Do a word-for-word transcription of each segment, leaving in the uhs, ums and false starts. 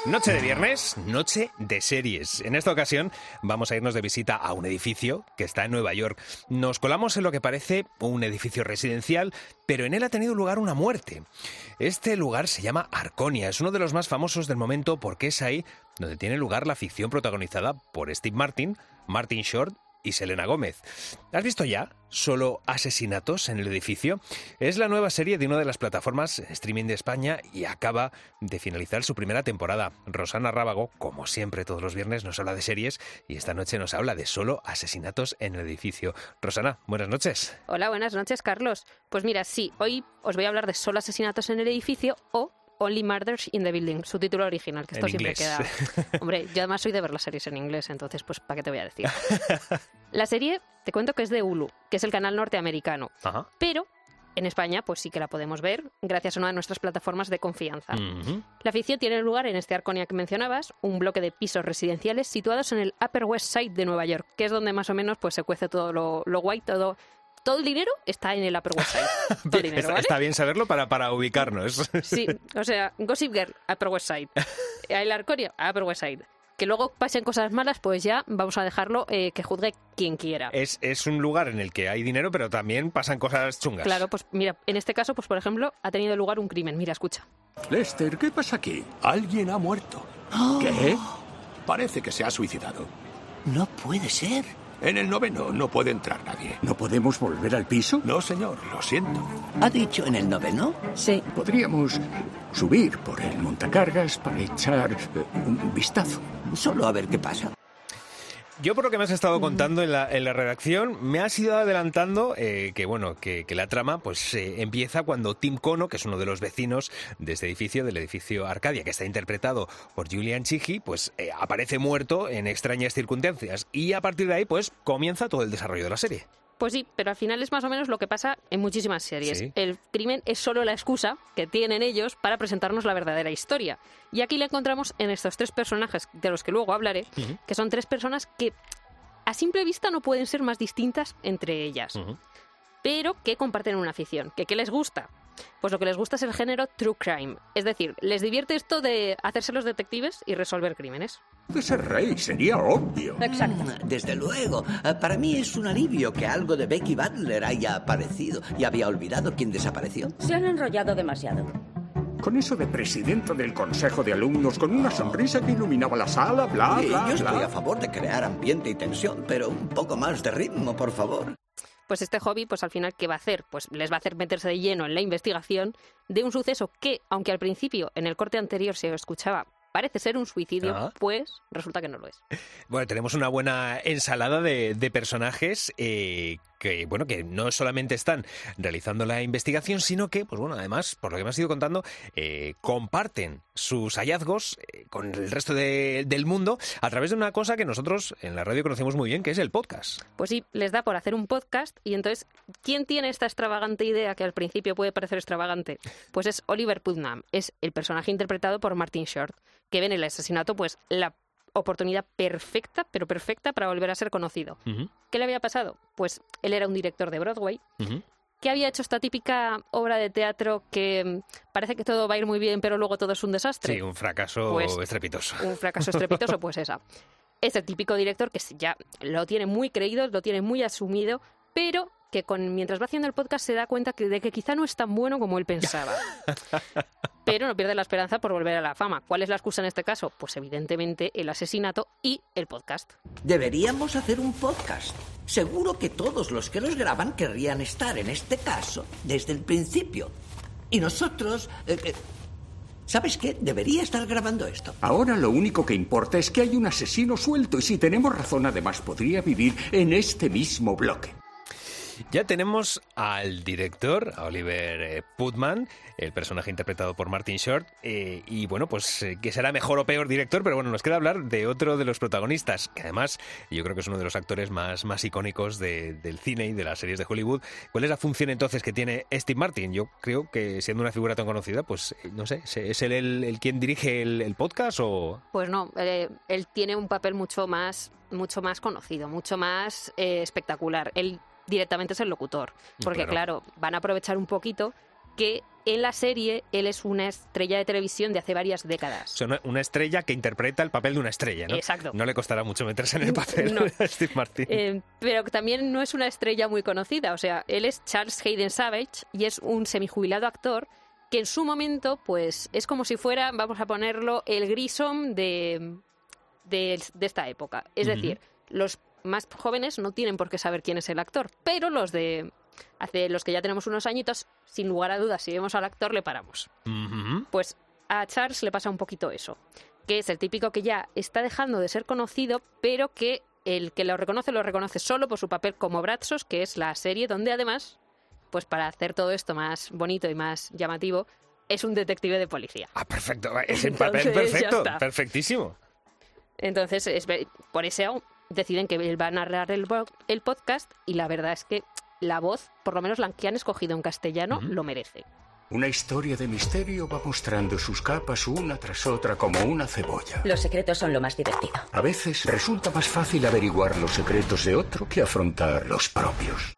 Noche de viernes, noche de series. En esta ocasión vamos a irnos de visita a un edificio que está en Nueva York. Nos colamos en lo que parece un edificio residencial, pero en él ha tenido lugar una muerte. Este lugar se llama Arconia, es uno de los más famosos del momento porque es ahí donde tiene lugar la ficción protagonizada por Steve Martin, Martin Short y Selena Gómez. ¿Has visto ya Solo asesinatos en el edificio? Es la nueva serie de una de las plataformas streaming de España y acaba de finalizar su primera temporada. Rosana Rábago, como siempre todos los viernes, nos habla de series y esta noche nos habla de Solo asesinatos en el edificio. Rosana, buenas noches. Hola, buenas noches, Carlos. Pues mira, sí, hoy os voy a hablar de Solo asesinatos en el edificio o Only Murders in the Building, su título original, que esto en siempre inglés. queda... Hombre, yo además soy de ver las series en inglés, entonces, pues, ¿para qué te voy a decir? La serie, te cuento que es de Hulu, que es el canal norteamericano, Ajá. pero en España, pues sí que la podemos ver gracias a una de nuestras plataformas de confianza. Uh-huh. La ficción tiene lugar en este Arconia que mencionabas, un bloque de pisos residenciales situados en el Upper West Side de Nueva York, que es donde más o menos pues se cuece todo lo, lo guay, todo... Todo el dinero está en el Upper West Side. Todo el dinero, está, ¿vale? está bien saberlo para, para ubicarnos. Sí, o sea, Gossip Girl, Upper West Side. El Arconia, Upper West Side. Que luego pasen cosas malas, pues ya vamos a dejarlo eh, que juzgue quien quiera. Es, es un lugar en el que hay dinero, pero también pasan cosas chungas. Claro, pues mira, en este caso, pues por ejemplo, ha tenido lugar un crimen. Mira, escucha. Lester, ¿qué pasa aquí? Alguien ha muerto. ¿Qué? Parece que se ha suicidado. No puede ser. En el noveno no puede entrar nadie. ¿No podemos volver al piso? No, señor, lo siento. ¿Ha dicho en el noveno? Sí. Podríamos subir por el montacargas para echar eh, un vistazo. Solo a ver qué pasa. Yo, por lo que me has estado contando en la, en la redacción, me has ido adelantando eh, que bueno que, que la trama pues eh, empieza cuando Tim Kono, que es uno de los vecinos de este edificio, del edificio Arcadia, que está interpretado por Julian Chigi, pues eh, aparece muerto en extrañas circunstancias y a partir de ahí pues comienza todo el desarrollo de la serie. Pues sí, pero al final es más o menos lo que pasa en muchísimas series. Sí. El crimen es solo la excusa que tienen ellos para presentarnos la verdadera historia. Y aquí la encontramos en estos tres personajes, de los que luego hablaré, uh-huh. que son tres personas que a simple vista no pueden ser más distintas entre ellas, uh-huh. pero que comparten una afición. ¿Que qué les gusta? Pues lo que les gusta es el género true crime. Es decir, les divierte esto de hacerse los detectives y resolver crímenes. De ser rey, sería obvio. Exacto. Desde luego. Para mí es un alivio que algo de Becky Butler haya aparecido. Y había olvidado quién desapareció. Se han enrollado demasiado. Con eso de presidente del consejo de alumnos, con una sonrisa que iluminaba la sala, bla, Sí, bla, yo estoy bla. a favor de crear ambiente y tensión, pero un poco más de ritmo, por favor. Pues este hobby, pues al final, ¿qué va a hacer? Pues les va a hacer meterse de lleno en la investigación de un suceso que, aunque al principio, en el corte anterior se escuchaba, parece ser un suicidio, ah. pues resulta que no lo es. Bueno, tenemos una buena ensalada de, de personajes eh, que, bueno, que no solamente están realizando la investigación, sino que, pues bueno, además, por lo que me has ido contando, eh, comparten sus hallazgos eh, con el resto de, del mundo a través de una cosa que nosotros en la radio conocemos muy bien, que es el podcast. Pues sí, les da por hacer un podcast y entonces, ¿quién tiene esta extravagante idea que al principio puede parecer extravagante? Pues es Oliver Putnam, es el personaje interpretado por Martin Short, que ve en el asesinato pues la oportunidad perfecta, pero perfecta para volver a ser conocido. Uh-huh. ¿Qué le había pasado? Pues él era un director de Broadway, uh-huh. que había hecho esta típica obra de teatro que parece que todo va a ir muy bien, pero luego todo es un desastre. Sí, un fracaso pues, estrepitoso. Un fracaso estrepitoso, pues esa. Es el típico director que ya lo tiene muy creído, lo tiene muy asumido, pero que con, mientras va haciendo el podcast se da cuenta que, de que quizá no es tan bueno como él pensaba. Pero no pierde la esperanza por volver a la fama. ¿Cuál es la excusa en este caso? Pues evidentemente el asesinato y el podcast. Deberíamos hacer un podcast. Seguro que todos los que los graban querrían estar en este caso desde el principio. Y nosotros... Eh, eh, ¿Sabes qué? Debería estar grabando esto. Ahora lo único que importa es que hay un asesino suelto y si tenemos razón además podría vivir en este mismo bloque. Ya tenemos al director, a Oliver eh, Putnam, el personaje interpretado por Martin Short, eh, y bueno, pues eh, que será mejor o peor director, pero bueno, nos queda hablar de otro de los protagonistas, que además yo creo que es uno de los actores más, más icónicos de, del cine y de las series de Hollywood. ¿Cuál es la función entonces que tiene Steve Martin? Yo creo que siendo una figura tan conocida, pues eh, no sé, ¿es él el, el quien dirige el, el podcast o...? Pues no, eh, él tiene un papel mucho más, mucho más conocido, mucho más eh, espectacular. Él directamente es el locutor, porque claro. claro, van a aprovechar un poquito que en la serie él es una estrella de televisión de hace varias décadas. O sea, una estrella que interpreta el papel de una estrella, ¿no? Exacto. No le costará mucho meterse en el papel No. a Steve Martin. Eh, pero también no es una estrella muy conocida. O sea, él es Charles Hayden Savage y es un semijubilado actor que en su momento, pues, es como si fuera, vamos a ponerlo, el Grissom de, de, de esta época. Es uh-huh. decir, los más jóvenes no tienen por qué saber quién es el actor, pero los de hace los que ya tenemos unos añitos, sin lugar a dudas, si vemos al actor, le paramos. Uh-huh. Pues a Charles le pasa un poquito eso, que es el típico que ya está dejando de ser conocido, pero que el que lo reconoce, lo reconoce solo por su papel como Bradsos, que es la serie donde además, pues para hacer todo esto más bonito y más llamativo, es un detective de policía. Ah, perfecto, es el papel perfecto, perfectísimo. Entonces, es, por eso deciden que él va a narrar el, el podcast y la verdad es que la voz, por lo menos la que han escogido en castellano, uh-huh. lo merece. Una historia de misterio va mostrando sus capas una tras otra como una cebolla. Los secretos son lo más divertido. A veces resulta más fácil averiguar los secretos de otro que afrontar los propios.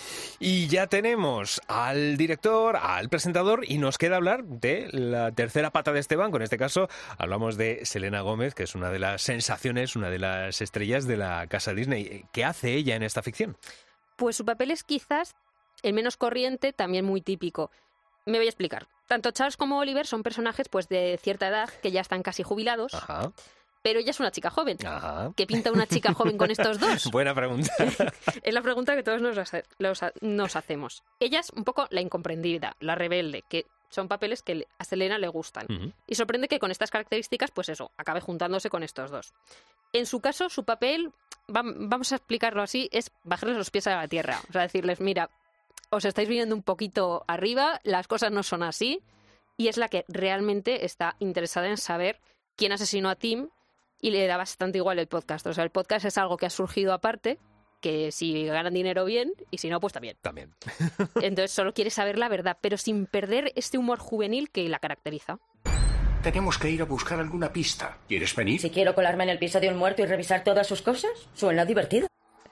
Y ya tenemos al director, al presentador, y nos queda hablar de la tercera pata de este banco. En este caso, hablamos de Selena Gómez, que es una de las sensaciones, una de las estrellas de la casa Disney. ¿Qué hace ella en esta ficción? Pues su papel es quizás el menos corriente, también muy típico. Me voy a explicar. Tanto Charles como Oliver son personajes pues de cierta edad, que ya están casi jubilados. Ajá. Pero ella es una chica joven. Ajá. ¿Qué pinta una chica joven con estos dos? Buena pregunta. Es la pregunta que todos nos, hace, los, nos hacemos. Ella es un poco la incomprendida, la rebelde, que son papeles que a Selena le gustan. Uh-huh. Y sorprende que con estas características, pues eso, acabe juntándose con estos dos. En su caso, su papel, va, vamos a explicarlo así, es bajarles los pies a la tierra. O sea, decirles, mira, os estáis viniendo un poquito arriba, las cosas no son así. Y es la que realmente está interesada en saber quién asesinó a Tim. Y le da bastante igual el podcast. O sea, el podcast es algo que ha surgido aparte, que si ganan dinero bien, y si no, pues también. También. Entonces solo quiere saber la verdad, pero sin perder este humor juvenil que la caracteriza. Tenemos que ir a buscar alguna pista. ¿Quieres venir? Si quiero colarme en el piso de un muerto y revisar todas sus cosas, suena divertido.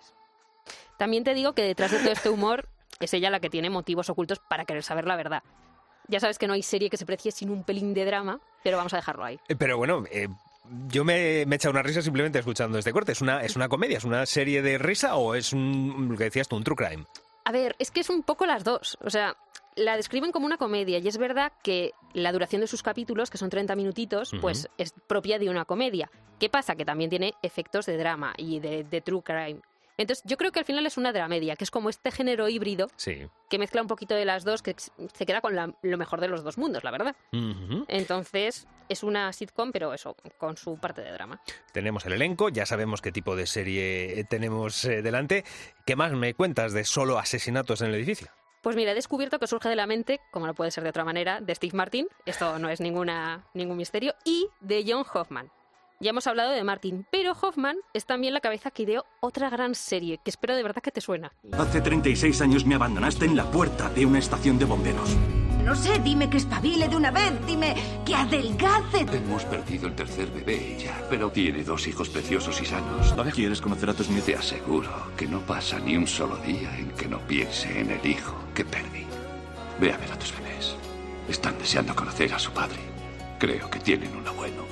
También te digo que detrás de todo este humor es ella la que tiene motivos ocultos para querer saber la verdad. Ya sabes que no hay serie que se precie sin un pelín de drama, pero vamos a dejarlo ahí. Pero bueno... Eh... Yo me, me he echado una risa simplemente escuchando este corte. ¿Es una, ¿Es una comedia? ¿Es una serie de risa o es un, lo que decías tú, un true crime? A ver, es que es un poco las dos. O sea, la describen como una comedia y es verdad que la duración de sus capítulos, que son treinta minutitos, uh-huh. pues es propia de una comedia. ¿Qué pasa? Que también tiene efectos de drama y de, de true crime. Entonces, yo creo que al final es una dramedia, que es como este género híbrido sí. que mezcla un poquito de las dos, que se queda con la, lo mejor de los dos mundos, la verdad. Uh-huh. Entonces, es una sitcom, pero eso, con su parte de drama. Tenemos el elenco, ya sabemos qué tipo de serie tenemos eh, delante. ¿Qué más me cuentas de solo asesinatos en el edificio? Pues mira, he descubierto que surge de la mente, como no puede ser de otra manera, de Steve Martin, esto no es ninguna, ningún misterio, y de John Hoffman. Ya hemos hablado de Martin, pero Hoffman es también la cabeza que ideó otra gran serie, que espero de verdad que te suena. Hace treinta y seis años me abandonaste en la puerta de una estación de bomberos. No sé, dime que espabile de una vez, dime que adelgace. Hemos perdido el tercer bebé ya, pero tiene dos hijos preciosos y sanos. ¿Quieres conocer a tus nietos? Te aseguro que no pasa ni un solo día en que no piense en el hijo que perdí. Ve a ver a tus bebés. Están deseando conocer a su padre. Creo que tienen un abuelo.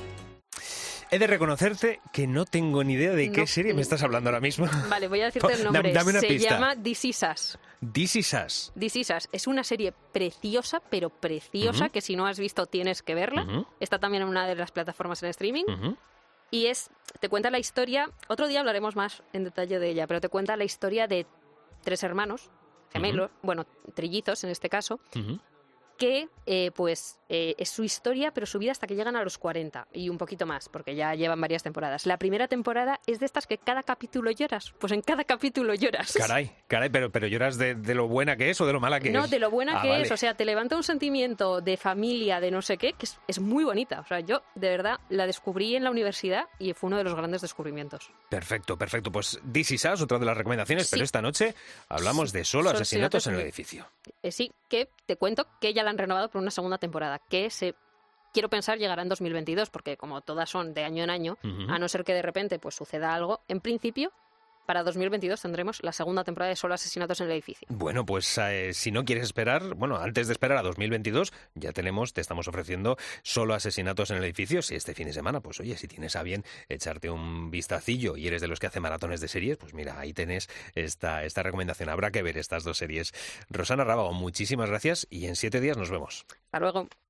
He de reconocerte que no tengo ni idea de qué no, serie me estás hablando ahora mismo. Vale, voy a decirte el nombre. Dame una Se pista. llama This Is Us. This Is Us. This Is Us. Es una serie preciosa, pero preciosa, uh-huh. que si no has visto tienes que verla. Uh-huh. Está también en una de las plataformas en streaming. Uh-huh. Y es, te cuenta la historia, otro día hablaremos más en detalle de ella, pero te cuenta la historia de tres hermanos, gemelos, uh-huh. bueno, trillizos en este caso, uh-huh. que eh, pues eh, es su historia, pero su vida hasta que llegan a los cuarenta y un poquito más, porque ya llevan varias temporadas. La primera temporada es de estas que cada capítulo lloras, pues en cada capítulo lloras. Caray, caray, pero, pero lloras de, de lo buena que es o de lo mala que no, es. No, de lo buena ah, que vale. es, o sea, te levanta un sentimiento de familia, de no sé qué, que es, es muy bonita. O sea, yo de verdad la descubrí en la universidad y fue uno de los grandes descubrimientos. Perfecto, perfecto. Pues This Is Us, otra de las recomendaciones, sí. pero esta noche hablamos de solo Son asesinatos, asesinatos en el edificio. Eh, sí, que te cuento que ya la han renovado por una segunda temporada, que se quiero pensar llegará en dos mil veintidós, porque como todas son de año en año, uh-huh. a no ser que de repente pues suceda algo, en principio para dos mil veintidós tendremos la segunda temporada de Solo asesinatos en el edificio. Bueno, pues eh, si no quieres esperar, bueno, antes de esperar a dos mil veintidós, ya tenemos, te estamos ofreciendo Solo asesinatos en el edificio. Si este fin de semana, pues oye, si tienes a bien echarte un vistacillo y eres de los que hace maratones de series, pues mira, ahí tenés esta, esta recomendación. Habrá que ver estas dos series. Rosana Rábago, muchísimas gracias y en siete días nos vemos. Hasta luego.